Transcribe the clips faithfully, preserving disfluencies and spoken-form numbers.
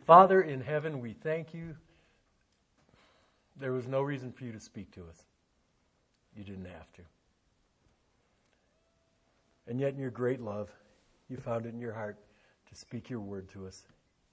Father in heaven, we thank you. There was no reason for you to speak to us. You didn't have to. And yet in your great love, you found it in your heart to speak your word to us.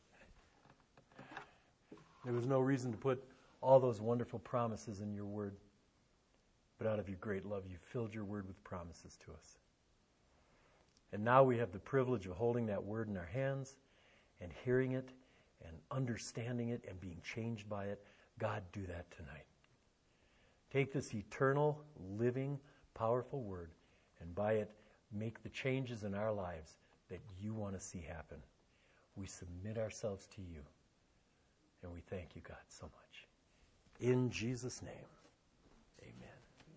There was no reason to put all those wonderful promises in your word. But out of your great love, you filled your word with promises to us. And now we have the privilege of holding that word in our hands and hearing it and understanding it and being changed by it. God, do that tonight. Take this eternal, living, powerful word and by it make the changes in our lives that you want to see happen. We submit ourselves to you. And we thank you, God, so much. In Jesus' name, amen.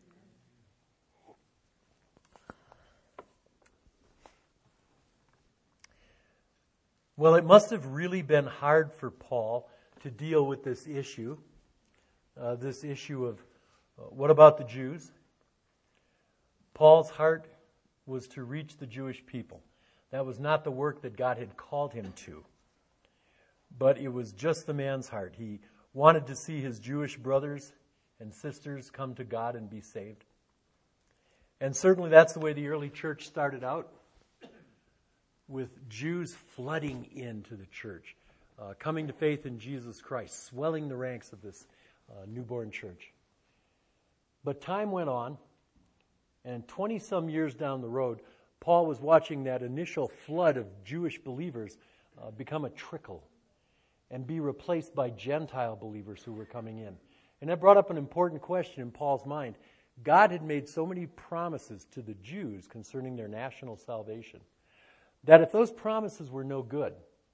Well, it must have really been hard for Paul to deal with this issue, uh, this issue of uh, what about the Jews? Paul's heart was to reach the Jewish people. That was not the work that God had called him to. But it was just the man's heart. He wanted to see his Jewish brothers and sisters come to God and be saved. And certainly that's the way the early church started out, with Jews flooding into the church, uh, coming to faith in Jesus Christ, swelling the ranks of this uh, newborn church. But time went on, and twenty-some years down the road, Paul was watching that initial flood of Jewish believers uh, become a trickle and be replaced by Gentile believers who were coming in. And that brought up an important question in Paul's mind. God had made so many promises to the Jews concerning their national salvation that if those promises were no good,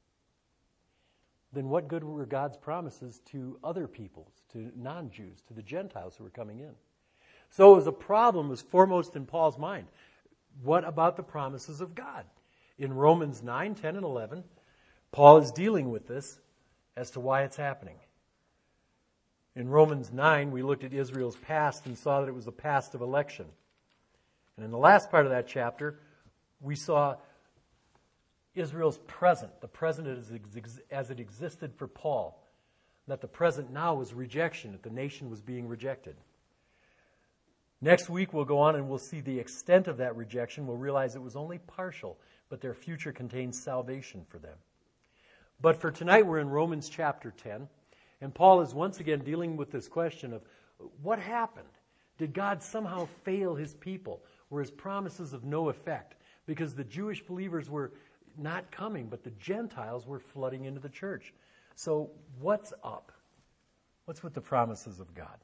then what good were God's promises to other peoples, to non-Jews, to the Gentiles who were coming in? So it was a problem, was foremost in Paul's mind. What about the promises of God? In Romans nine, ten, and eleven, Paul is dealing with this as to why it's happening. In Romans nine, we looked at Israel's past and saw that it was a past of election. And in the last part of that chapter, we saw Israel's present, the present as, ex- as it existed for Paul, that the present now was rejection, that the nation was being rejected. Next week we'll go on and we'll see the extent of that rejection. We'll realize it was only partial, but their future contains salvation for them. But for tonight we're in Romans chapter ten, and Paul is once again dealing with this question of what happened? Did God somehow fail his people? Were his promises of no effect? Because the Jewish believers were not coming, but the Gentiles were flooding into the church. So what's up? What's with the promises of God?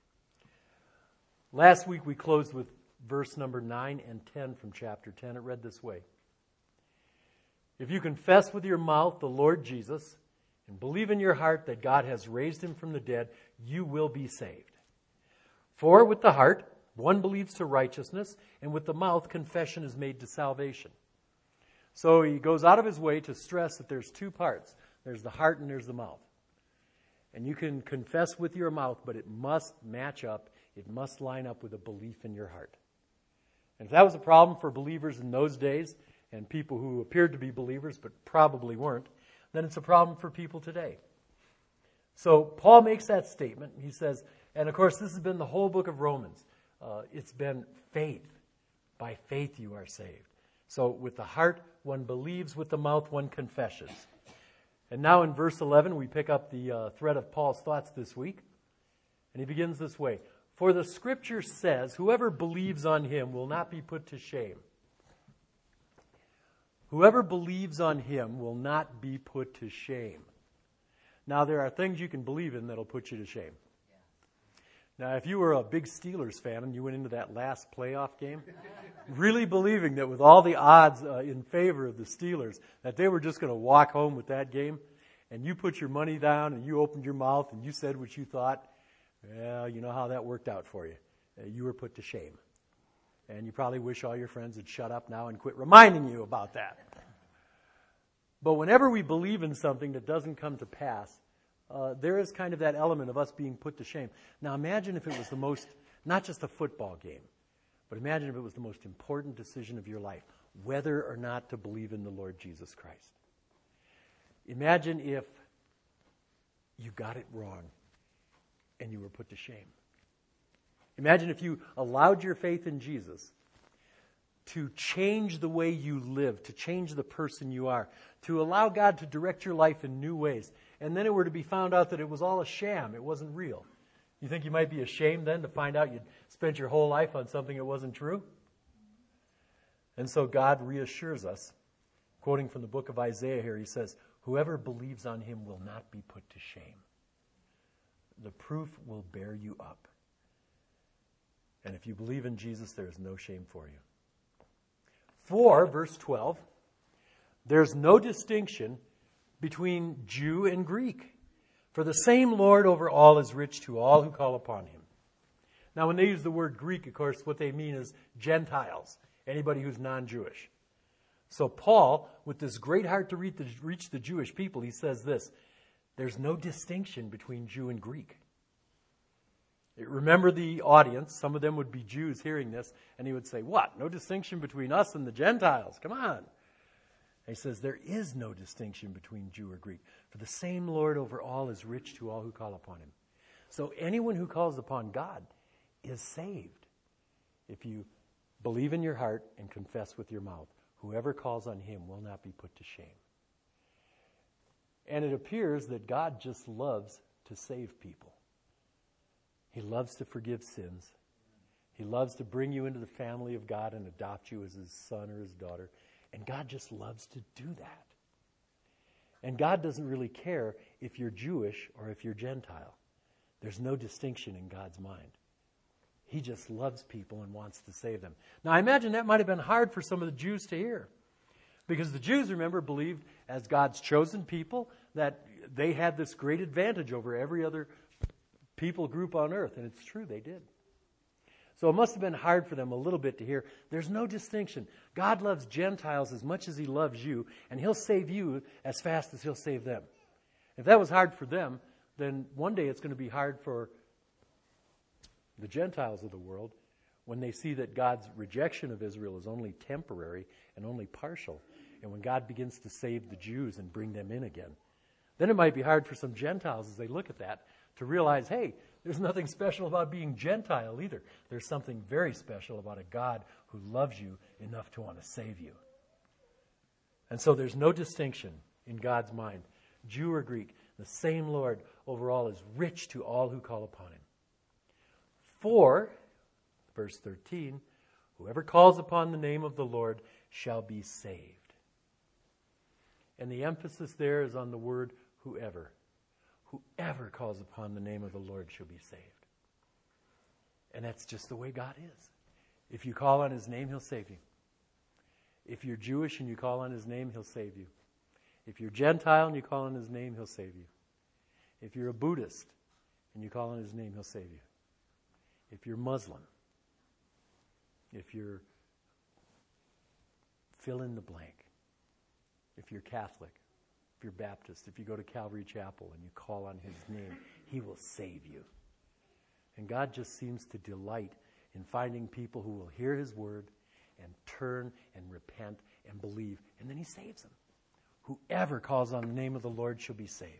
Last week we closed with verse number nine and ten from chapter ten. It read this way. If you confess with your mouth the Lord Jesus and believe in your heart that God has raised him from the dead, you will be saved. For with the heart one believes to righteousness, and with the mouth confession is made to salvation. So he goes out of his way to stress that there's two parts. There's the heart and there's the mouth. And you can confess with your mouth, but it must match up. It must line up with a belief in your heart. And if that was a problem for believers in those days, and people who appeared to be believers but probably weren't, then it's a problem for people today. So Paul makes that statement. He says, and of course this has been the whole book of Romans. Uh, it's been faith. By faith you are saved. So with the heart one believes, with the mouth one confesses. And now in verse eleven we pick up the uh, thread of Paul's thoughts this week. And he begins this way. For the scripture says, whoever believes on him will not be put to shame. Whoever believes on him will not be put to shame. Now, there are things you can believe in that'll put you to shame. Now, if you were a big Steelers fan and you went into that last playoff game, really believing that with all the odds uh, in favor of the Steelers, that they were just going to walk home with that game, and you put your money down and you opened your mouth and you said what you thought, well, you know how that worked out for you. Uh, you were put to shame. And you probably wish all your friends would shut up now and quit reminding you about that. But whenever we believe in something that doesn't come to pass, uh, there is kind of that element of us being put to shame. Now imagine if it was the most, not just a football game, but imagine if it was the most important decision of your life, whether or not to believe in the Lord Jesus Christ. Imagine if you got it wrong and you were put to shame. Imagine if you allowed your faith in Jesus to change the way you live, to change the person you are, to allow God to direct your life in new ways, and then it were to be found out that it was all a sham, it wasn't real. You think you might be ashamed then to find out you'd spent your whole life on something that wasn't true? And so God reassures us, quoting from the book of Isaiah here, he says, whoever believes on him will not be put to shame. The proof will bear you up. And if you believe in Jesus, there is no shame for you. For, verse twelve, there's no distinction between Jew and Greek. For the same Lord over all is rich to all who call upon him. Now, when they use the word Greek, of course, what they mean is Gentiles, anybody who's non-Jewish. So Paul, with this great heart to reach the, reach the Jewish people, he says this, there's no distinction between Jew and Greek. Remember the audience, some of them would be Jews hearing this, and he would say, what? No distinction between us and the Gentiles? Come on. And he says, there is no distinction between Jew or Greek, for the same Lord over all is rich to all who call upon him. So anyone who calls upon God is saved. If you believe in your heart and confess with your mouth, whoever calls on him will not be put to shame. And it appears that God just loves to save people. He loves to forgive sins. He loves to bring you into the family of God and adopt you as his son or his daughter. And God just loves to do that. And God doesn't really care if you're Jewish or if you're Gentile. There's no distinction in God's mind. He just loves people and wants to save them. Now, I imagine that might have been hard for some of the Jews to hear. Because the Jews, remember, believed as God's chosen people that they had this great advantage over every other people group on earth. And it's true, they did. So it must have been hard for them a little bit to hear. There's no distinction. God loves Gentiles as much as he loves you, and he'll save you as fast as he'll save them. If that was hard for them, then one day it's going to be hard for the Gentiles of the world when they see that God's rejection of Israel is only temporary and only partial, and when God begins to save the Jews and bring them in again. Then it might be hard for some Gentiles as they look at that to realize, hey, there's nothing special about being Gentile either. There's something very special about a God who loves you enough to want to save you. And so there's no distinction in God's mind, Jew or Greek. The same Lord over all is rich to all who call upon him. For, verse thirteen, whoever calls upon the name of the Lord shall be saved. And the emphasis there is on the word whoever. Whoever calls upon the name of the Lord shall be saved. And that's just the way God is. If you call on his name, he'll save you. If you're Jewish and you call on his name, he'll save you. If you're Gentile and you call on his name, he'll save you. If you're a Buddhist and you call on his name, he'll save you. If you're Muslim, if you're fill in the blank, if you're Catholic, if you're Baptist, if you go to Calvary Chapel and you call on his name, he will save you. And God just seems to delight in finding people who will hear his word and turn and repent and believe, and then he saves them. Whoever calls on the name of the Lord shall be saved.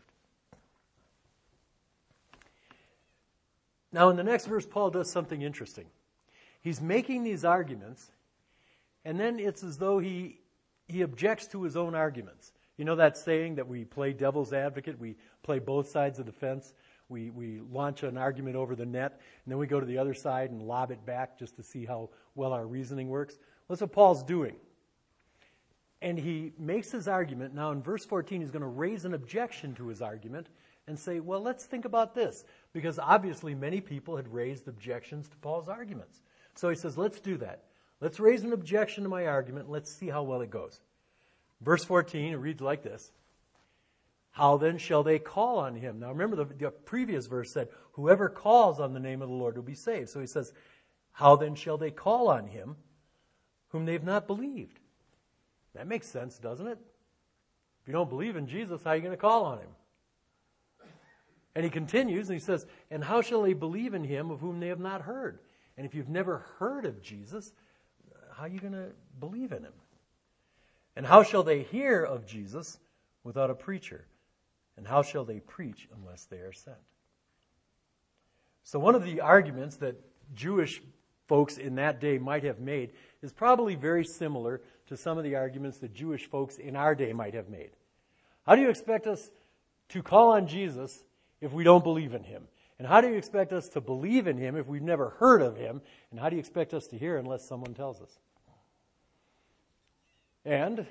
Now, in the next verse, Paul does something interesting. He's making these arguments, and then it's as though he, he objects to his own arguments. You know that saying that we play devil's advocate? We play both sides of the fence. We, we launch an argument over the net, and then we go to the other side and lob it back just to see how well our reasoning works. That's what Paul's doing. And he makes his argument. Now, in verse fourteen, he's going to raise an objection to his argument and say, well, let's think about this. Because obviously many people had raised objections to Paul's arguments. So he says, let's do that. Let's raise an objection to my argument, and let's see how well it goes. Verse fourteen, it reads like this. How then shall they call on him? Now remember, the, the previous verse said, whoever calls on the name of the Lord will be saved. So he says, how then shall they call on him whom they've not believed? That makes sense, doesn't it? If you don't believe in Jesus, how are you going to call on him? And he continues, and he says, and how shall they believe in him of whom they have not heard? And if you've never heard of Jesus, how are you going to believe in him? And how shall they hear of Jesus without a preacher? And how shall they preach unless they are sent? So one of the arguments that Jewish folks in that day might have made is probably very similar to some of the arguments that Jewish folks in our day might have made. How do you expect us to call on Jesus if we don't believe in him? And how do you expect us to believe in him if we've never heard of him? And how do you expect us to hear unless someone tells us? And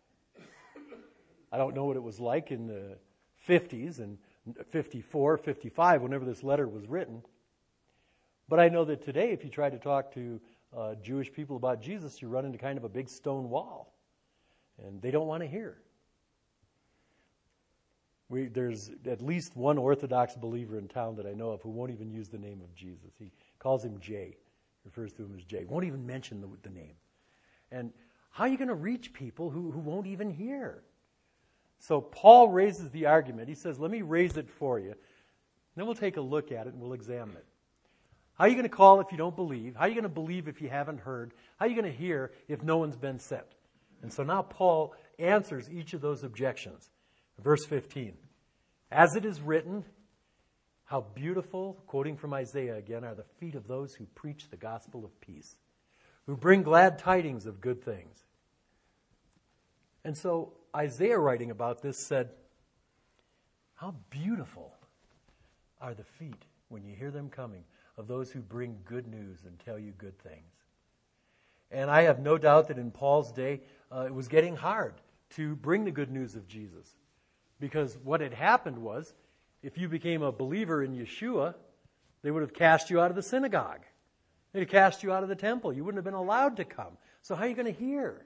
I don't know what it was like in the fifties and fifty-four, fifty-five, whenever this letter was written. But I know that today, if you try to talk to uh, Jewish people about Jesus, you run into kind of a big stone wall. And they don't want to hear. We, there's at least one Orthodox believer in town that I know of who won't even use the name of Jesus. He calls him Jay, refers to him as Jay. Won't even mention the, the name. And how are you going to reach people who, who won't even hear? So Paul raises the argument. He says, let me raise it for you. Then we'll take a look at it and we'll examine it. How are you going to call if you don't believe? How are you going to believe if you haven't heard? How are you going to hear if no one's been sent? And so now Paul answers each of those objections. Verse fifteen, as it is written, how beautiful, quoting from Isaiah again, are the feet of those who preach the gospel of peace, who bring glad tidings of good things. And so Isaiah, writing about this, said, how beautiful are the feet when you hear them coming of those who bring good news and tell you good things. And I have no doubt that in Paul's day, uh, it was getting hard to bring the good news of Jesus. Because what had happened was, if you became a believer in Yeshua, they would have cast you out of the synagogue. They'd have cast you out of the temple. You wouldn't have been allowed to come. So how are you going to hear?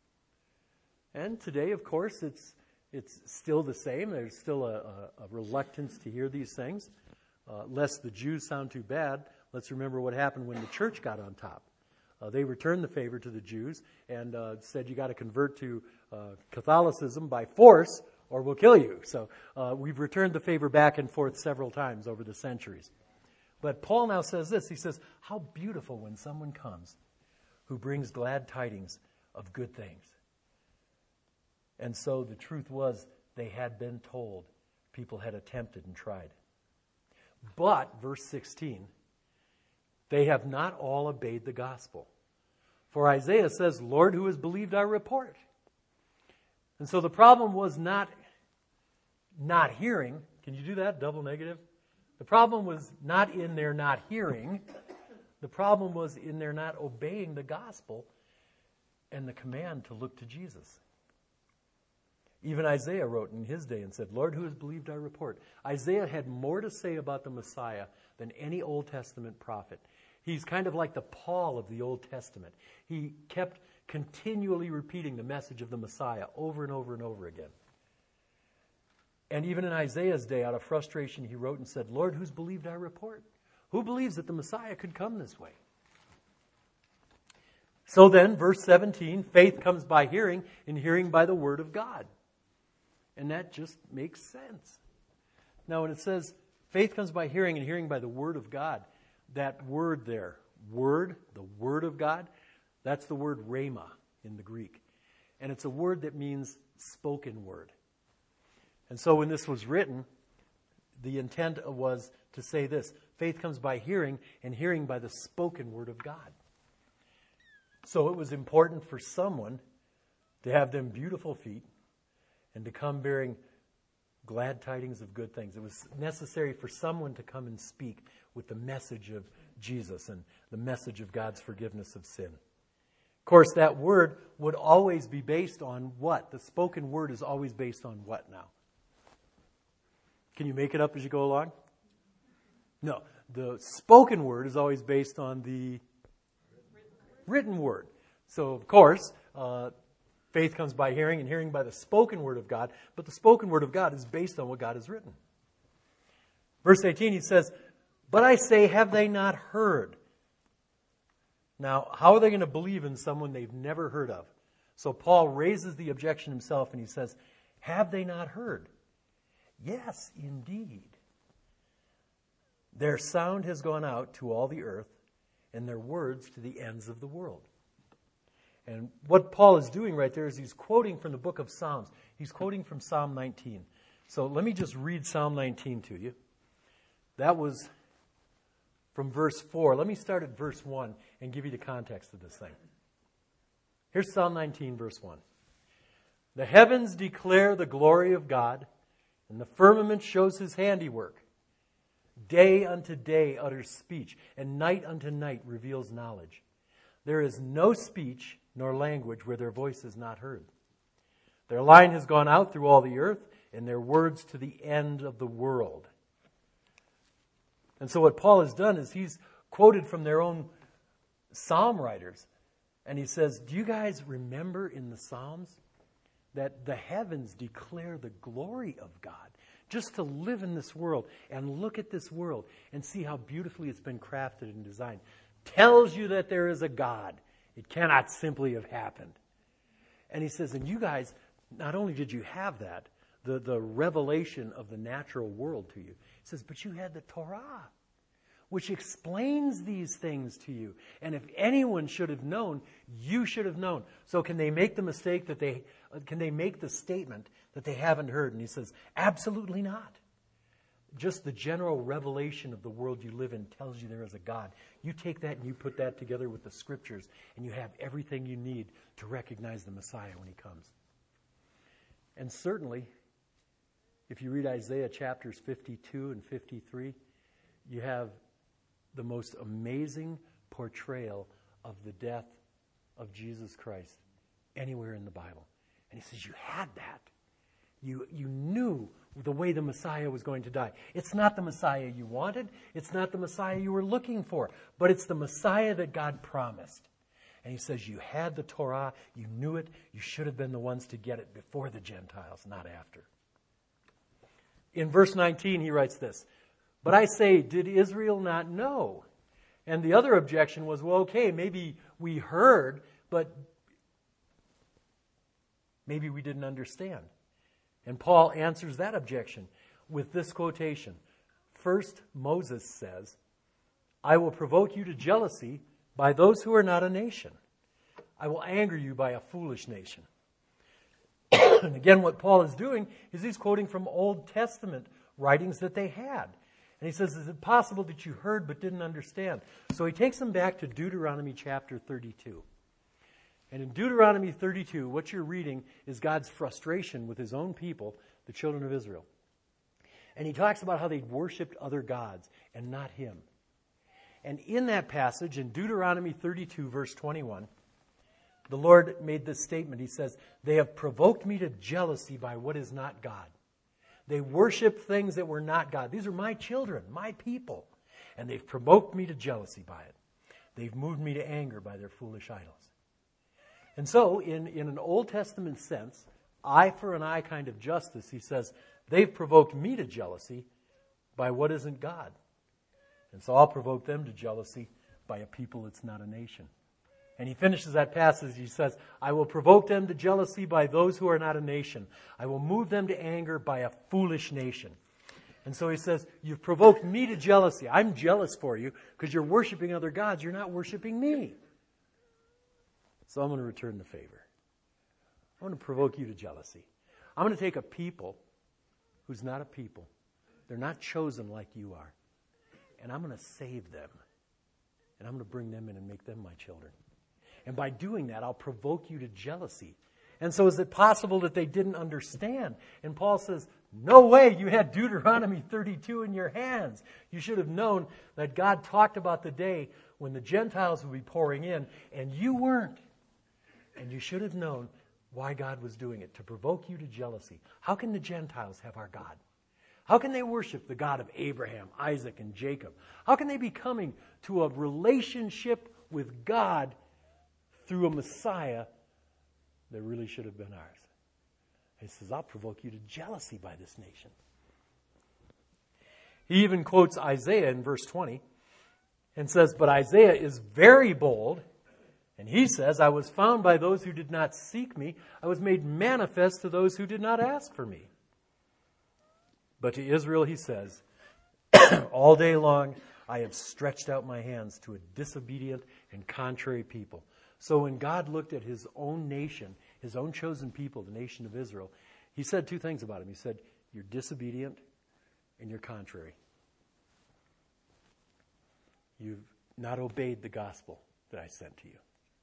And today, of course, it's it's still the same. There's still a, a, a reluctance to hear these things. Uh, lest the Jews sound too bad, let's remember what happened when the church got on top. Uh, they returned the favor to the Jews and uh, said you got to convert to uh, Catholicism by force or we'll kill you. So uh, we've returned the favor back and forth several times over the centuries. But Paul now says this. He says, how beautiful when someone comes who brings glad tidings of good things. And so the truth was they had been told. People had attempted and tried. But, verse sixteen, they have not all obeyed the gospel. For Isaiah says, Lord, who has believed our report? And so the problem was not not hearing. Can you do that? Double negative? The problem was not in their not hearing. The problem was in their not obeying the gospel and the command to look to Jesus. Even Isaiah wrote in his day and said, Lord, who has believed our report? Isaiah had more to say about the Messiah than any Old Testament prophet. He's kind of like the Paul of the Old Testament. He kept continually repeating the message of the Messiah over and over and over again. And even in Isaiah's day, out of frustration, he wrote and said, Lord, who's believed our report? Who believes that the Messiah could come this way? So then, verse seventeen, faith comes by hearing, and hearing by the word of God. And that just makes sense. Now, when it says faith comes by hearing, and hearing by the word of God, that word there, word, the word of God, that's the word rhema in the Greek. And it's a word that means spoken word. And so when this was written, the intent was to say this: faith comes by hearing, and hearing by the spoken word of God. So it was important for someone to have them beautiful feet and to come bearing glad tidings of good things. It was necessary for someone to come and speak with the message of Jesus and the message of God's forgiveness of sin. Of course, that word would always be based on what? The spoken word is always based on what now? Can you make it up as you go along? No. The spoken word is always based on the written word. So, of course, uh, faith comes by hearing, and hearing by the spoken word of God. But the spoken word of God is based on what God has written. Verse eighteen, he says, but I say, have they not heard? Now, how are they going to believe in someone they've never heard of? So Paul raises the objection himself, and he says, have they not heard? Yes, indeed. Their sound has gone out to all the earth, and their words to the ends of the world. And what Paul is doing right there is he's quoting from the book of Psalms. He's quoting from Psalm nineteen. So let me just read Psalm nineteen to you. That was from verse four. Let me start at verse one and give you the context of this thing. Here's Psalm nineteen, verse one. The heavens declare the glory of God, and the firmament shows his handiwork. Day unto day utters speech, and night unto night reveals knowledge. There is no speech nor language where their voice is not heard. Their line has gone out through all the earth, and their words to the end of the world. And so what Paul has done is he's quoted from their own psalm writers. And he says, do you guys remember in the Psalms that the heavens declare the glory of God? Just to live in this world and look at this world and see how beautifully it's been crafted and designed tells you that there is a God. It cannot simply have happened. And he says, and you guys, not only did you have that, the, the revelation of the natural world to you, he says, but you had the Torah, which explains these things to you. And if anyone should have known, you should have known. So can they make the mistake that they, can they make the statement that they haven't heard? And he says, absolutely not. Just the general revelation of the world you live in tells you there is a God. You take that and you put that together with the scriptures, and you have everything you need to recognize the Messiah when he comes. And certainly, if you read Isaiah chapters fifty-two and fifty-three, you have the most amazing portrayal of the death of Jesus Christ anywhere in the Bible. And he says, you had that. You, you knew the way the Messiah was going to die. It's not the Messiah you wanted. It's not the Messiah you were looking for. But it's the Messiah that God promised. And he says, you had the Torah. You knew it. You should have been the ones to get it before the Gentiles, not after. In verse nineteen, he writes this, but I say, did Israel not know? And the other objection was, well, okay, maybe we heard, but maybe we didn't understand. And Paul answers that objection with this quotation. First, Moses says, I will provoke you to jealousy by those who are not a nation. I will anger you by a foolish nation. And again, what Paul is doing is he's quoting from Old Testament writings that they had. And he says, is it possible that you heard but didn't understand? So he takes them back to Deuteronomy chapter thirty-two. And in Deuteronomy thirty-two, what you're reading is God's frustration with his own people, the children of Israel. And he talks about how they'd worshipped other gods and not him. And in that passage, in Deuteronomy thirty-two, verse twenty-one, the Lord made this statement. He says, they have provoked me to jealousy by what is not God. They worship things that were not God. These are my children, my people. And they've provoked me to jealousy by it. They've moved me to anger by their foolish idols. And so, in, in an Old Testament sense, eye for an eye kind of justice, he says, they've provoked me to jealousy by what isn't God. And so I'll provoke them to jealousy by a people that's not a nation. And he finishes that passage, he says, I will provoke them to jealousy by those who are not a nation. I will move them to anger by a foolish nation. And so he says, you've provoked me to jealousy. I'm jealous for you because you're worshiping other gods. You're not worshiping me. So I'm going to return the favor. I'm going to provoke you to jealousy. I'm going to take a people who's not a people. They're not chosen like you are. And I'm going to save them. And I'm going to bring them in and make them my children. And by doing that, I'll provoke you to jealousy. And so is it possible that they didn't understand? And Paul says, no way, you had Deuteronomy thirty-two in your hands. You should have known that God talked about the day when the Gentiles would be pouring in, and you weren't. And you should have known why God was doing it, to provoke you to jealousy. How can the Gentiles have our God? How can they worship the God of Abraham, Isaac, and Jacob? How can they be coming to a relationship with God through a Messiah that really should have been ours? He says, I'll provoke you to jealousy by this nation. He even quotes Isaiah in verse twenty and says, but Isaiah is very bold. And he says, I was found by those who did not seek me. I was made manifest to those who did not ask for me. But to Israel he says, all day long I have stretched out my hands to a disobedient and contrary people. So when God looked at his own nation, his own chosen people, the nation of Israel, he said two things about him. He said, You're disobedient and you're contrary. You've not obeyed the gospel that I sent to you.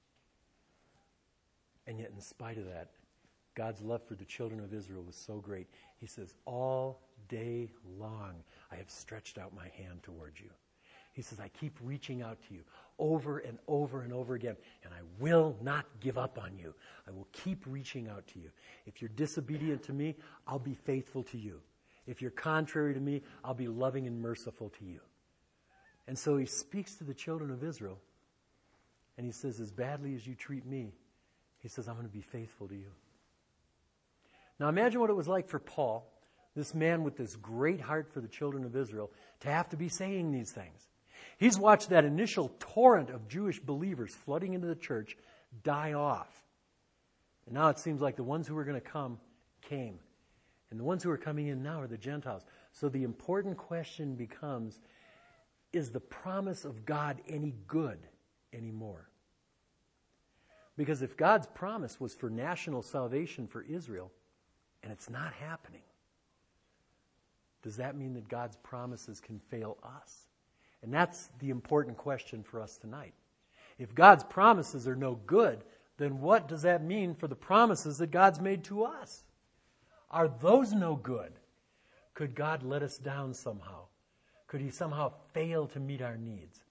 And yet, in spite of that, God's love for the children of Israel was so great. He says, all day long I have stretched out my hand towards you. He says, I keep reaching out to you over and over and over again, and I will not give up on you. I will keep reaching out to you. If you're disobedient to me, I'll be faithful to you. If you're contrary to me, I'll be loving and merciful to you. And so he speaks to the children of Israel, and he says, as badly as you treat me, he says, I'm going to be faithful to you. Now imagine what it was like for Paul, this man with this great heart for the children of Israel, to have to be saying these things. He's watched that initial torrent of Jewish believers flooding into the church die off. And now it seems like the ones who were going to come came. And the ones who are coming in now are the Gentiles. So the important question becomes, is the promise of God any good anymore? Because if God's promise was for national salvation for Israel, and it's not happening, does that mean that God's promises can fail us? And that's the important question for us tonight. If God's promises are no good, then what does that mean for the promises that God's made to us? Are those no good? Could God let us down somehow? Could he somehow fail to meet our needs?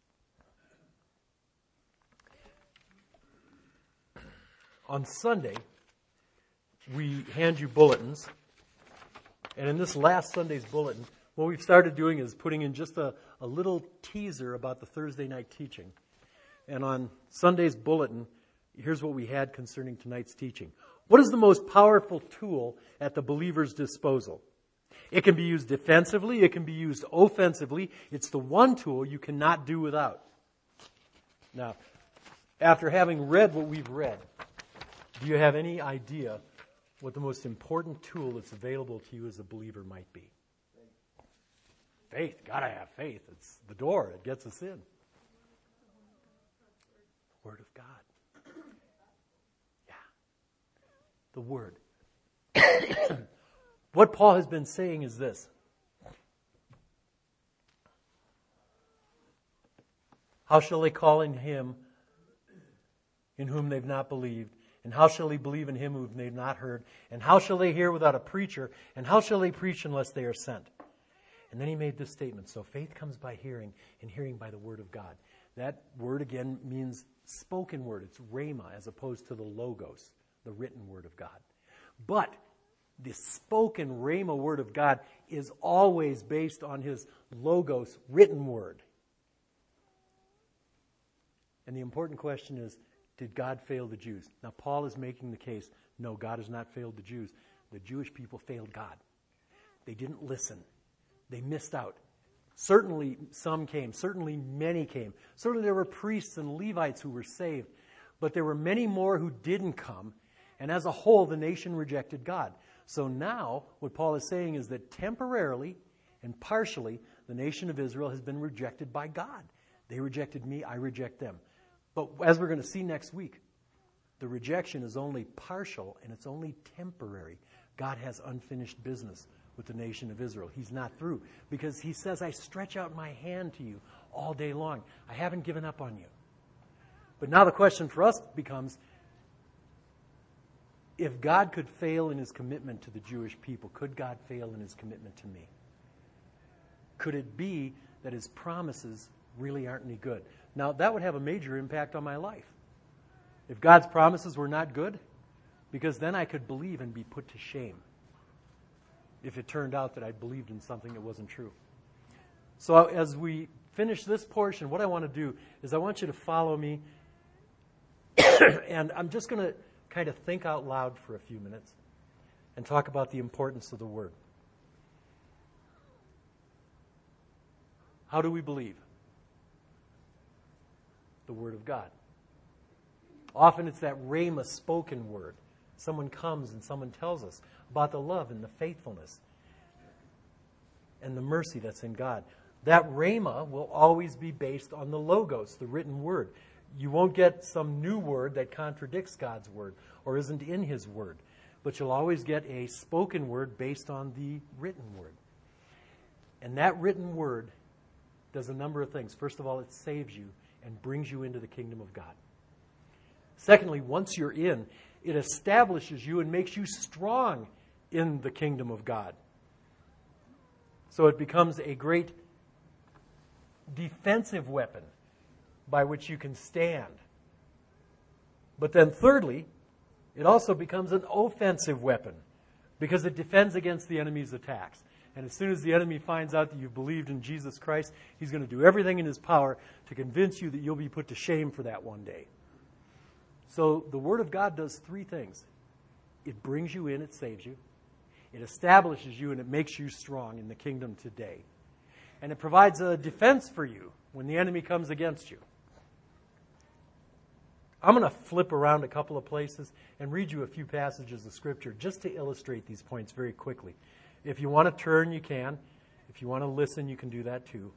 On Sunday, we hand you bulletins. And in this last Sunday's bulletin, what we've started doing is putting in just a, a little teaser about the Thursday night teaching. And on Sunday's bulletin, here's what we had concerning tonight's teaching. What is the most powerful tool at the believer's disposal? It can be used defensively. It can be used offensively. It's the one tool you cannot do without. Now, after having read what we've read, do you have any idea what the most important tool that's available to you as a believer might be? Faith. Faith. Gotta have faith. It's the door. It gets us in. The Word of God. Yeah. The Word. What Paul has been saying is this. How shall they call in him in whom they've not believed? And how shall they believe in him whom they've not heard? And how shall they hear without a preacher? And how shall they preach unless they are sent? And then he made this statement. So faith comes by hearing, and hearing by the word of God. That word again means spoken word. It's rhema as opposed to the logos, the written word of God. But the spoken rhema word of God is always based on his logos, written word. And the important question is, did God fail the Jews? Now, Paul is making the case, no, God has not failed the Jews. The Jewish people failed God. They didn't listen. They missed out. Certainly some came. Certainly many came. Certainly there were priests and Levites who were saved. But there were many more who didn't come. And as a whole, the nation rejected God. So now, what Paul is saying is that temporarily and partially, the nation of Israel has been rejected by God. They rejected me, I reject them. But as we're going to see next week, the rejection is only partial and it's only temporary. God has unfinished business with the nation of Israel. He's not through because he says, I stretch out my hand to you all day long. I haven't given up on you. But now the question for us becomes, if God could fail in his commitment to the Jewish people, could God fail in his commitment to me? Could it be that his promises really aren't any good? Now, that would have a major impact on my life. If God's promises were not good, because then I could believe and be put to shame if it turned out that I believed in something that wasn't true. So as we finish this portion, what I want to do is I want you to follow me, and I'm just going to kind of think out loud for a few minutes and talk about the importance of the Word. How do we believe? The Word of God. Often it's that rhema spoken word. Someone comes and someone tells us about the love and the faithfulness and the mercy that's in God. That rhema will always be based on the logos, the written word. You won't get some new word that contradicts God's word or isn't in his word. but you'll always get a spoken word based on the written word. And that written word does a number of things. First of all, it saves you and brings you into the kingdom of God. Secondly, once you're in, it establishes you and makes you strong in the kingdom of God. So it becomes a great defensive weapon by which you can stand. But then thirdly, it also becomes an offensive weapon because it defends against the enemy's attacks. And as soon as the enemy finds out that you've believed in Jesus Christ, he's going to do everything in his power to convince you that you'll be put to shame for that one day. So the Word of God does three things. It brings you in, it saves you. It establishes you, and it makes you strong in the kingdom today. And it provides a defense for you when the enemy comes against you. I'm going to flip around a couple of places and read you a few passages of Scripture just to illustrate these points very quickly. If you want to turn, you can. If you want to listen, you can do that too.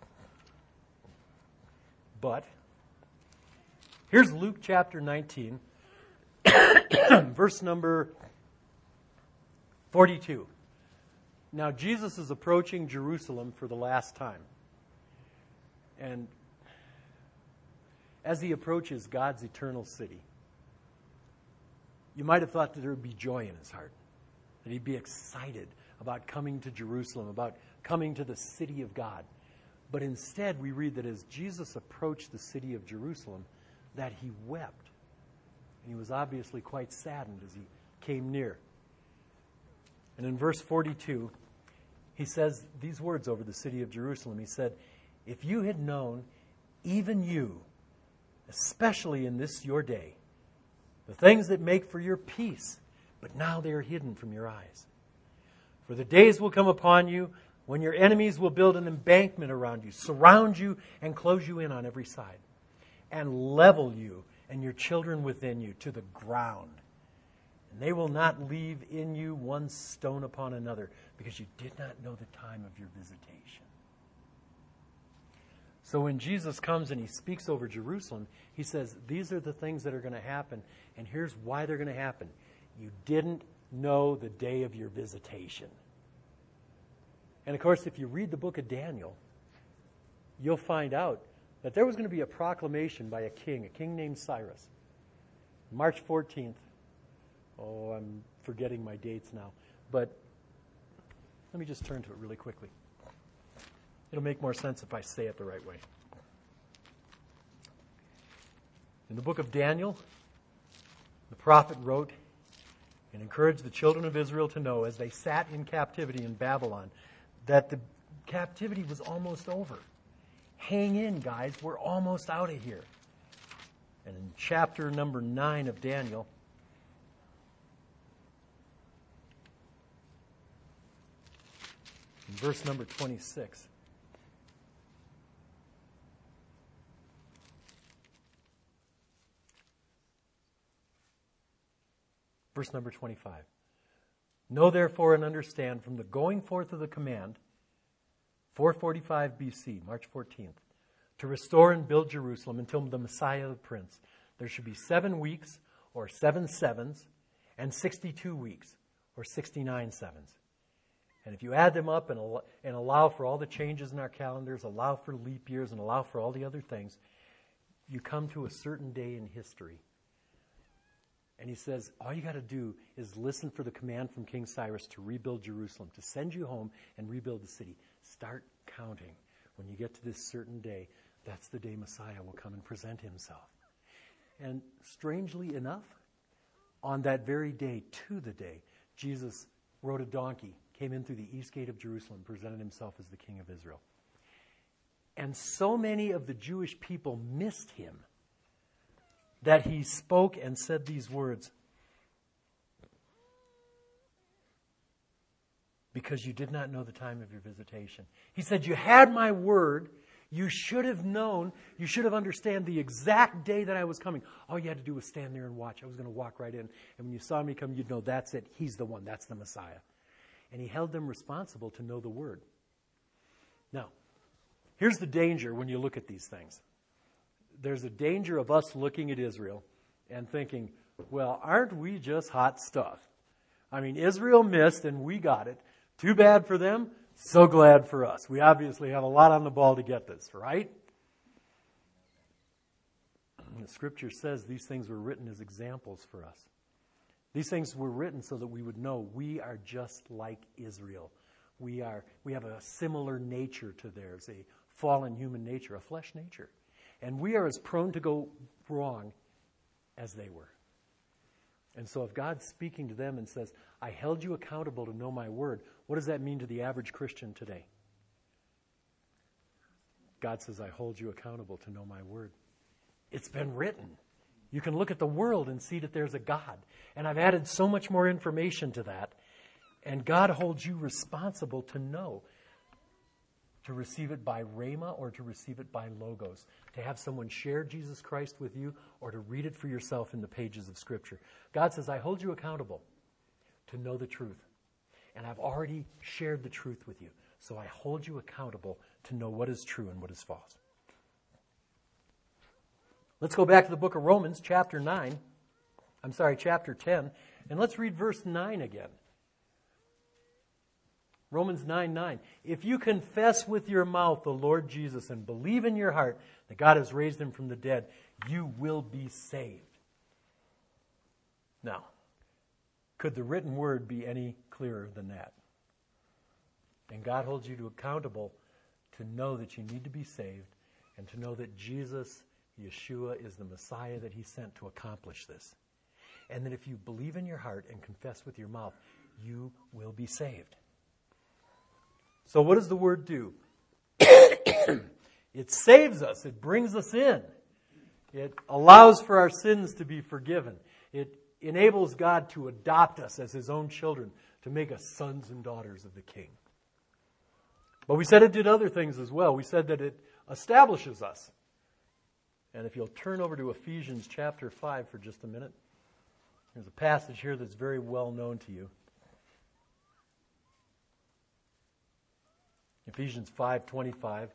But here's Luke chapter nineteen, verse number forty-two. Now, Jesus is approaching Jerusalem for the last time. And as he approaches God's eternal city, you might have thought that there would be joy in his heart, that he'd be excited about coming to Jerusalem, about coming to the city of God. But instead, we read that as Jesus approached the city of Jerusalem, that he wept. And he was obviously quite saddened as he came near. And in verse forty-two, he says these words over the city of Jerusalem. He said, "If you had known, even you, especially in this your day, the things that make for your peace, but now they are hidden from your eyes. For the days will come upon you when your enemies will build an embankment around you, surround you, and close you in on every side, and level you and your children within you to the ground. And they will not leave in you one stone upon another, because you did not know the time of your visitation." So when Jesus comes and he speaks over Jerusalem, he says, these are the things that are going to happen, and here's why they're going to happen. You didn't know the day of your visitation. And of course, if you read the book of Daniel, you'll find out that there was going to be a proclamation by a king, a king named Cyrus. March fourteenth. Oh, I'm forgetting my dates now. But let me just turn to it really quickly. It'll make more sense if I say it the right way. In the book of Daniel, the prophet wrote and encouraged the children of Israel to know as they sat in captivity in Babylon that the captivity was almost over. Hang in, guys. We're almost out of here. And in chapter number nine of Daniel, in verse number twenty-six, verse number twenty-five. "Know therefore and understand from the going forth of the command, four forty-five B C, March fourteenth, to restore and build Jerusalem until the Messiah the Prince, there should be seven weeks or seven sevens and sixty-two weeks or sixty-nine sevens. And if you add them up and, al- and allow for all the changes in our calendars, allow for leap years and allow for all the other things, you come to a certain day in history." And he says, all you got to do is listen for the command from King Cyrus to rebuild Jerusalem, to send you home and rebuild the city. Start counting. When you get to this certain day, that's the day Messiah will come and present himself. And strangely enough, on that very day, to the day, Jesus rode a donkey, came in through the east gate of Jerusalem, presented himself as the King of Israel. And so many of the Jewish people missed him that he spoke and said these words, "Because you did not know the time of your visitation." He said, you had my word. You should have known. You should have understood the exact day that I was coming. All you had to do was stand there and watch. I was going to walk right in. And when you saw me come, you'd know that's it. He's the one. That's the Messiah. And he held them responsible to know the word. Now, here's the danger when you look at these things. There's a danger of us looking at Israel and thinking, well, aren't we just hot stuff? I mean, Israel missed and we got it. Too bad for them, so glad for us. We obviously have a lot on the ball to get this, right? And the Scripture says these things were written as examples for us. These things were written so that we would know we are just like Israel. We are. We have a similar nature to theirs, a fallen human nature, a flesh nature. And we are as prone to go wrong as they were. And so if God's speaking to them and says, I held you accountable to know my word, what does that mean to the average Christian today? God says, I hold you accountable to know my word. It's been written. You can look at the world and see that there's a God. And I've added so much more information to that. And God holds you responsible to know, to receive it by rhema or to receive it by logos, to have someone share Jesus Christ with you or to read it for yourself in the pages of Scripture. God says, I hold you accountable to know the truth. And I've already shared the truth with you. So I hold you accountable to know what is true and what is false. Let's go back to the book of Romans, chapter nine. I'm sorry, chapter ten. And let's read verse nine again. Romans nine nine. If you confess with your mouth the Lord Jesus and believe in your heart that God has raised him from the dead, you will be saved. Now, could the written word be any clearer than that? And God holds you to accountable to know that you need to be saved and to know that Jesus, Yeshua, is the Messiah that he sent to accomplish this. And that if you believe in your heart and confess with your mouth, you will be saved. So what does the word do? It saves us. It brings us in. It allows for our sins to be forgiven. It enables God to adopt us as his own children, to make us sons and daughters of the King. But we said it did other things as well. We said that it establishes us. And if you'll turn over to Ephesians chapter five for just a minute. There's a passage here that's very well known to you. Ephesians five twenty-five.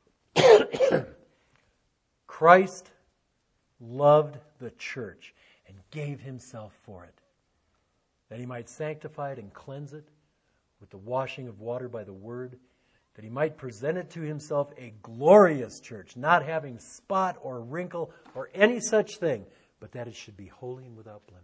Christ loved the church and gave himself for it, that he might sanctify it and cleanse it with the washing of water by the word, that he might present it to himself a glorious church, not having spot or wrinkle or any such thing, but that it should be holy and without blemish.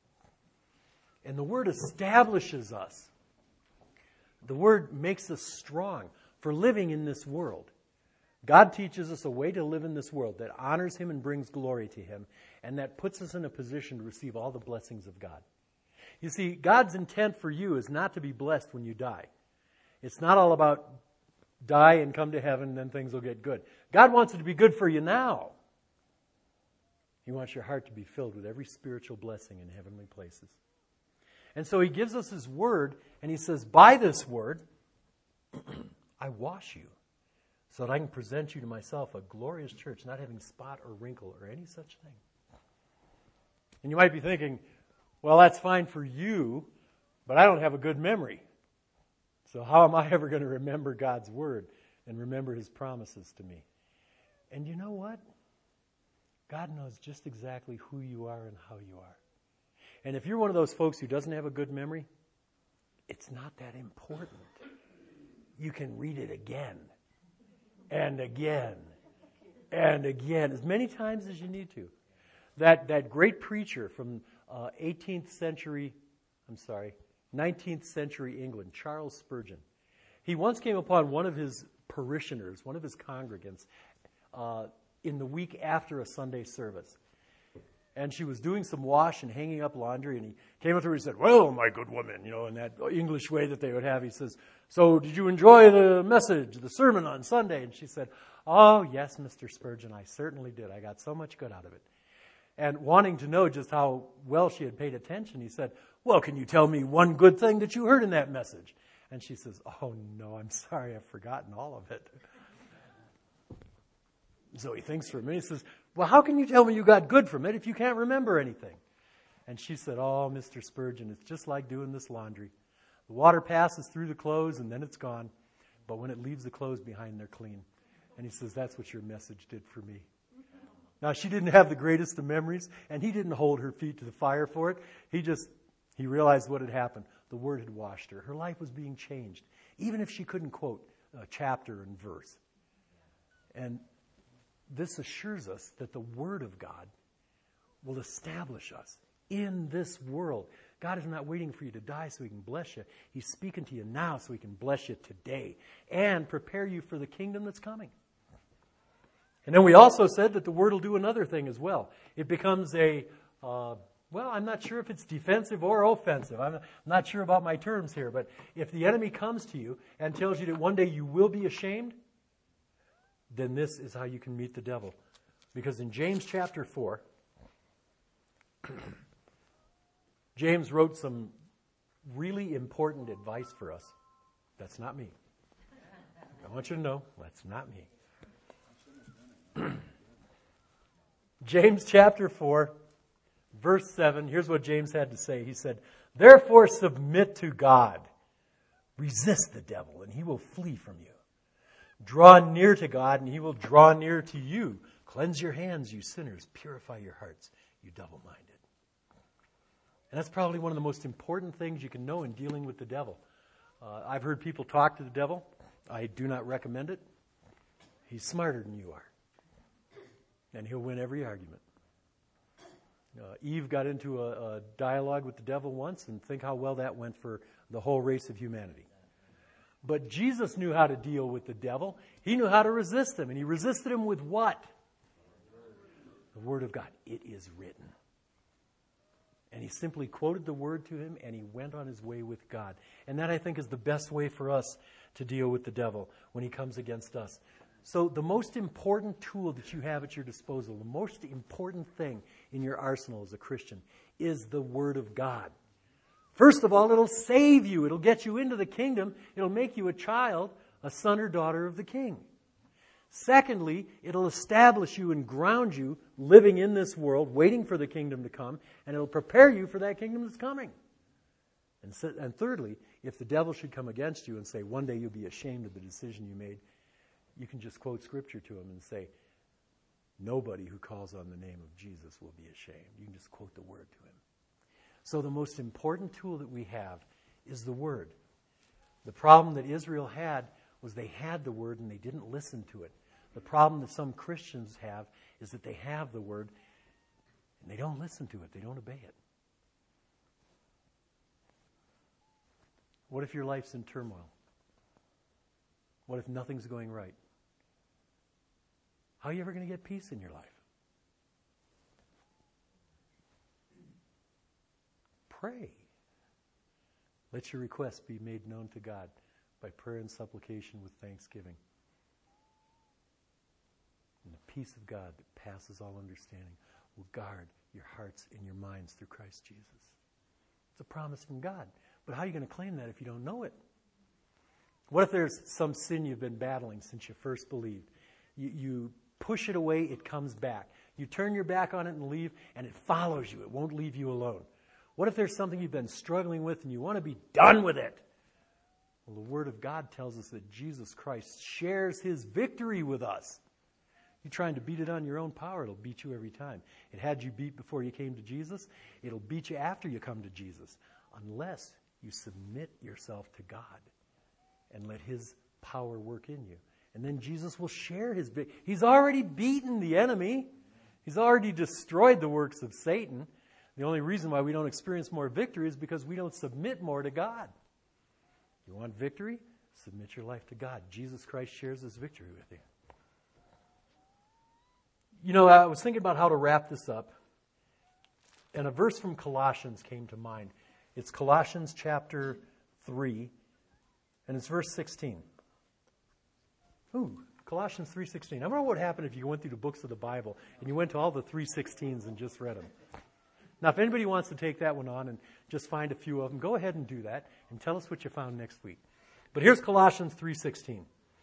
And the word establishes us. The word makes us strong for living in this world. God teaches us a way to live in this world that honors him and brings glory to him, and that puts us in a position to receive all the blessings of God. You see, God's intent for you is not to be blessed when you die. It's not all about die and come to heaven, and then things will get good. God wants it to be good for you now. He wants your heart to be filled with every spiritual blessing in heavenly places. And so he gives us his word, and he says, by this word, I wash you, so that I can present you to myself a glorious church, not having spot or wrinkle or any such thing. And you might be thinking, well, that's fine for you, but I don't have a good memory. So how am I ever going to remember God's word and remember his promises to me? And you know what? God knows just exactly who you are and how you are. And if you're one of those folks who doesn't have a good memory, it's not that important. You can read it again and again and again, as many times as you need to. That that great preacher from uh, eighteenth century, I'm sorry, nineteenth century England, Charles Spurgeon. He once came upon one of his parishioners, one of his congregants, uh, in the week after a Sunday service. And she was doing some wash and hanging up laundry, and he came up to her and said, well, my good woman, you know, in that English way that they would have. He says, so did you enjoy the message, the sermon on Sunday? And she said, oh, yes, Mister Spurgeon, I certainly did. I got so much good out of it. And wanting to know just how well she had paid attention, he said, well, can you tell me one good thing that you heard in that message? And she says, oh, no, I'm sorry, I've forgotten all of it. So he thinks for a minute. He says, well, how can you tell me you got good from it if you can't remember anything? And she said, oh, Mister Spurgeon, it's just like doing this laundry. The water passes through the clothes and then it's gone. But when it leaves the clothes behind, they're clean. And he says, that's what your message did for me. Now, she didn't have the greatest of memories, and he didn't hold her feet to the fire for it. He just He realized what had happened. The Word had washed her. Her life was being changed, even if she couldn't quote a chapter and verse. And this assures us that the Word of God will establish us in this world. God is not waiting for you to die so He can bless you. He's speaking to you now so He can bless you today and prepare you for the kingdom that's coming. And then we also said that the Word will do another thing as well. It becomes a, uh, well, I'm not sure if it's defensive or offensive. I'm not sure about my terms here. But if the enemy comes to you and tells you that one day you will be ashamed, then this is how you can meet the devil. Because in James chapter four, James wrote some really important advice for us. That's not me. I want you to know, that's not me. James chapter four, verse seven, here's what James had to say. He said, "Therefore submit to God. Resist the devil, and he will flee from you. Draw near to God, and He will draw near to you. Cleanse your hands, you sinners. Purify your hearts, you double-minded." And that's probably one of the most important things you can know in dealing with the devil. Uh, I've heard people talk to the devil. I do not recommend it. He's smarter than you are. And he'll win every argument. Uh, Eve got into a, a dialogue with the devil once, and think how well that went for the whole race of humanity. But Jesus knew how to deal with the devil. He knew how to resist him. And He resisted him with what? The Word of God. It is written. And He simply quoted the Word to him, and he went on his way with God. And that, I think, is the best way for us to deal with the devil when he comes against us. So the most important tool that you have at your disposal, the most important thing in your arsenal as a Christian, is the Word of God. First of all, it'll save you. It'll get you into the kingdom. It'll make you a child, a son or daughter of the King. Secondly, it'll establish you and ground you living in this world, waiting for the kingdom to come, and it'll prepare you for that kingdom that's coming. And, so, and thirdly, if the devil should come against you and say, one day you'll be ashamed of the decision you made, you can just quote Scripture to him and say, nobody who calls on the name of Jesus will be ashamed. You can just quote the Word to him. So the most important tool that we have is the Word. The problem that Israel had was they had the Word and they didn't listen to it. The problem that some Christians have is that they have the Word and they don't listen to it. They don't obey it. What if your life's in turmoil? What if nothing's going right? How are you ever going to get peace in your life? Pray. Let your requests be made known to God by prayer and supplication with thanksgiving. And the peace of God that passes all understanding will guard your hearts and your minds through Christ Jesus. It's a promise from God. But how are you going to claim that if you don't know it? What if there's some sin you've been battling since you first believed? You, you push it away, it comes back. You turn your back on it and leave, and it follows you. It won't leave you alone. What if there's something you've been struggling with and you want to be done with it? Well, the Word of God tells us that Jesus Christ shares His victory with us. You're trying to beat it on your own power, it'll beat you every time. It had you beat before you came to Jesus. It'll beat you after you come to Jesus, unless you submit yourself to God and let His power work in you. And then Jesus will share His victory. He's already beaten the enemy. He's already destroyed the works of Satan. The only reason why we don't experience more victory is because we don't submit more to God. You want victory? Submit your life to God. Jesus Christ shares His victory with you. You know, I was thinking about how to wrap this up, and a verse from Colossians came to mind. It's Colossians chapter three, and it's verse sixteen. Ooh, Colossians three sixteen. I wonder what would happen if you went through the books of the Bible and you went to all the three sixteens and just read them. Now, if anybody wants to take that one on and just find a few of them, go ahead and do that and tell us what you found next week. But here's Colossians three sixteen.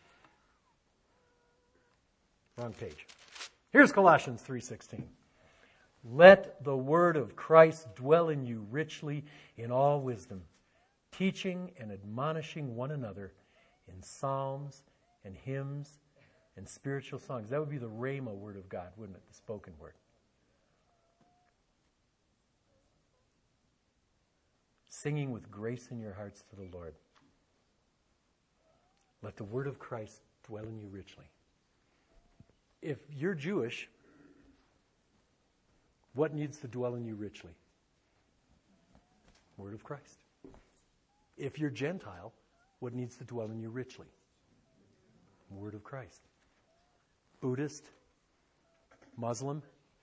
Wrong page. Here's Colossians three sixteen. Let the word of Christ dwell in you richly in all wisdom, teaching and admonishing one another in psalms and hymns and spiritual songs. That would be the Rhema word of God, wouldn't it? The spoken word. singing with grace in your hearts to the Lord. Let the word of Christ dwell in you richly. If you're Jewish, what needs to dwell in you richly? Word of Christ. If you're Gentile, what needs to dwell in you richly? Word of Christ. Buddhist, Muslim,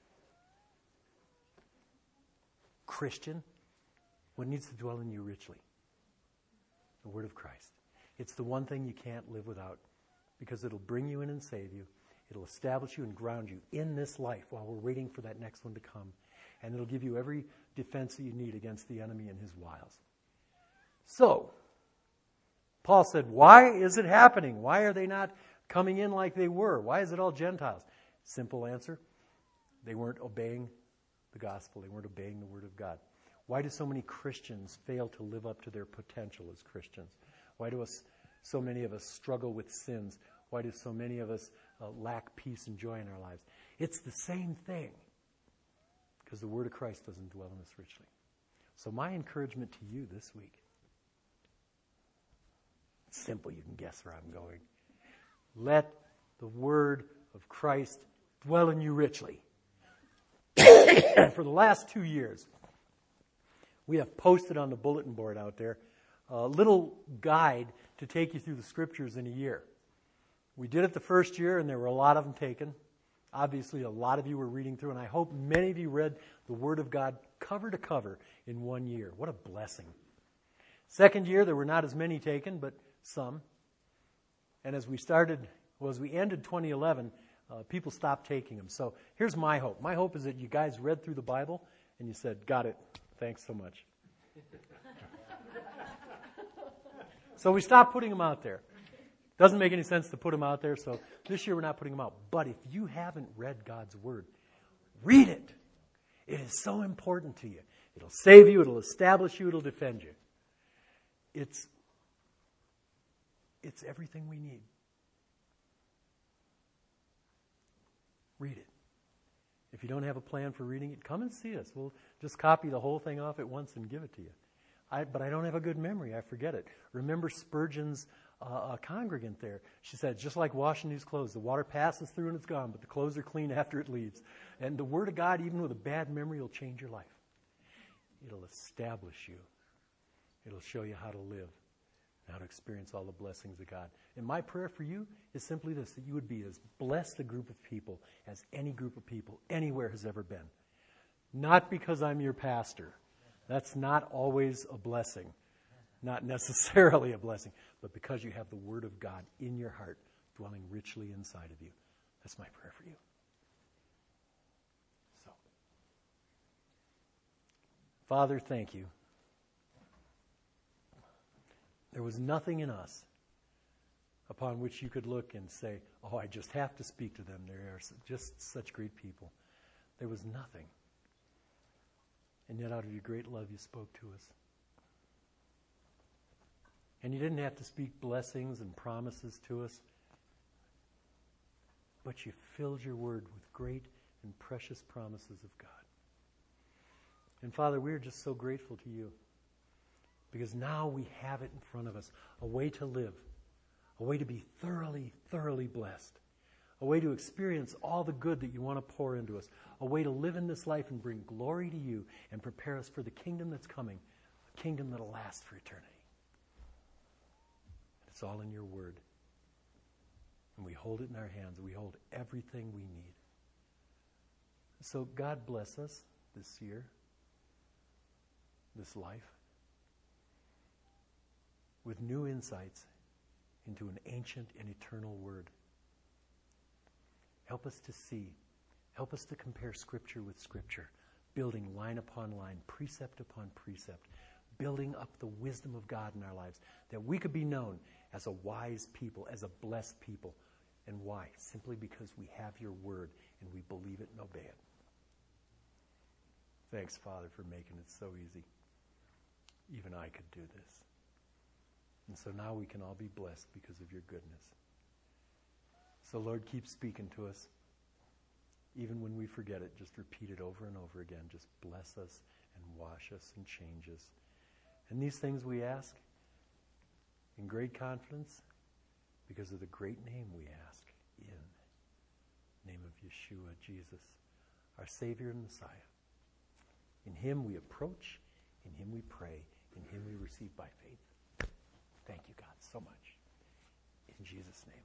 Christian, what needs to dwell in you richly? The Word of Christ. It's the one thing you can't live without, because it'll bring you in and save you. It'll establish you and ground you in this life while we're waiting for that next one to come. And it'll give you every defense that you need against the enemy and his wiles. So, Paul said, why is it happening? Why are they not coming in like they were? Why is it all Gentiles? Simple answer. They weren't obeying the gospel. They weren't obeying the word of God. Why do so many Christians fail to live up to their potential as Christians? Why do us, so many of us struggle with sins? Why do so many of us uh, lack peace and joy in our lives? It's the same thing, because the word of Christ doesn't dwell in us richly. So my encouragement to you this week, simple, you can guess where I'm going. Let the word of Christ dwell in you richly. For the last two years, we have posted on the bulletin board out there a little guide to take you through the scriptures in a year. We did it the first year, and there were a lot of them taken. Obviously, a lot of you were reading through, and I hope many of you read the Word of God cover to cover in one year. What a blessing. Second year, there were not as many taken, but some. And as we started, well, as we ended twenty eleven, uh, people stopped taking them. So here's my hope. My hope is that you guys read through the Bible, and you said, got it. Thanks so much. So we stopped putting them out there. Doesn't make any sense to put them out there, so this year we're not putting them out. But if you haven't read God's Word, read it. It is so important to you. It'll save you, it'll establish you, it'll defend you. It's, it's everything we need. Read it. If you don't have a plan for reading it, come and see us. We'll just copy the whole thing off at once and give it to you. I, but I don't have a good memory. I forget it. Remember Spurgeon's uh, congregant there. She said, just like washing these clothes, the water passes through and it's gone, but the clothes are clean after it leaves. And the Word of God, even with a bad memory, will change your life. It'll establish you. It'll show you how to live, how to experience all the blessings of God. And my prayer for you is simply this, that you would be as blessed a group of people as any group of people anywhere has ever been. Not because I'm your pastor. That's not always a blessing. Not necessarily a blessing, but because you have the Word of God in your heart, dwelling richly inside of you. That's my prayer for you. So, Father, thank you. There was nothing in us upon which you could look and say, oh, I just have to speak to them. They are just such great people. There was nothing. And yet out of your great love, you spoke to us. And you didn't have to speak blessings and promises to us, but you filled your word with great and precious promises of God. And Father, we are just so grateful to you, because now we have it in front of us, a way to live, a way to be thoroughly, thoroughly blessed, a way to experience all the good that you want to pour into us, a way to live in this life and bring glory to you and prepare us for the kingdom that's coming, a kingdom that'll last for eternity. It's all in your word. And we hold it in our hands. We hold everything we need. So God bless us this year, this life, with new insights into an ancient and eternal word. Help us to see. Help us to compare Scripture with Scripture, building line upon line, precept upon precept, building up the wisdom of God in our lives, that we could be known as a wise people, as a blessed people. And why? Simply because we have your word and we believe it and obey it. Thanks, Father, for making it so easy. Even I could do this. And so now we can all be blessed because of your goodness. So, Lord, keep speaking to us. Even when we forget it, just repeat it over and over again. Just bless us and wash us and change us. And these things we ask in great confidence because of the great name we ask in. Name of Yeshua, Jesus, our Savior and Messiah. In him we approach, in him we pray, in him we receive by faith. Thank you, God, so much. In Jesus' name.